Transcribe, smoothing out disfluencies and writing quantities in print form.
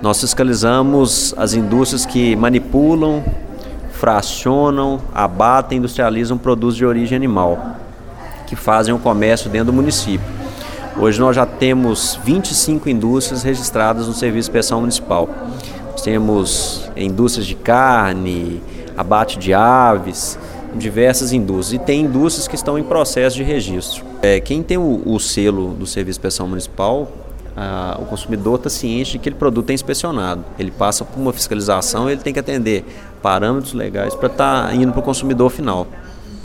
Nós fiscalizamos as indústrias que manipulam, fracionam, abatem, industrializam produtos de origem animal, que fazem o comércio dentro do município. Hoje nós já temos 25 indústrias registradas no Serviço de Inspeção Municipal. Nós temos indústrias de carne, abate de aves, diversas indústrias. E tem indústrias que estão em processo de registro. Quem tem o selo do Serviço de Inspeção Municipal, o consumidor está ciente de que aquele produto é inspecionado. Ele passa por uma fiscalização, ele tem que atender parâmetros legais para estar indo para o consumidor final.